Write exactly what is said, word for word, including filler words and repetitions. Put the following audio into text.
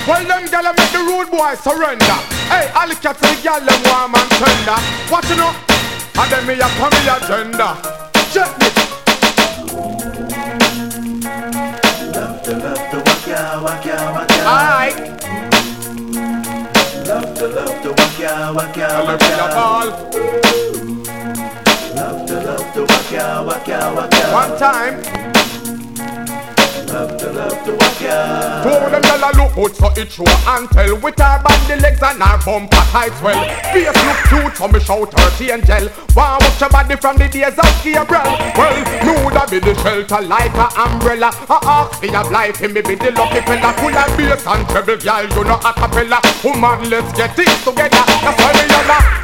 Well, them gyal make the rude boy surrender. Hey, all the cats and the gyal them warm and tender. Watch you know, and then me a come me agenda. Check it. Love to love to waka waka waka. Alright. Love to love to waka waka waka. Love to love to waka waka waka. One time. Love to love to waka. Two them gyal a look out so it show and tell. With her bandy legs and her bumper tight swell. Face look cute so me shout thirty angel. Wow, watch your body from the days of Gabriel. Well, me woulda be the shelter like a umbrella. A ox be of life, him me be the lucky fella. Full of bass and treble, gyal, you know a cappella. Woman, let's get it together. That's why me yalla.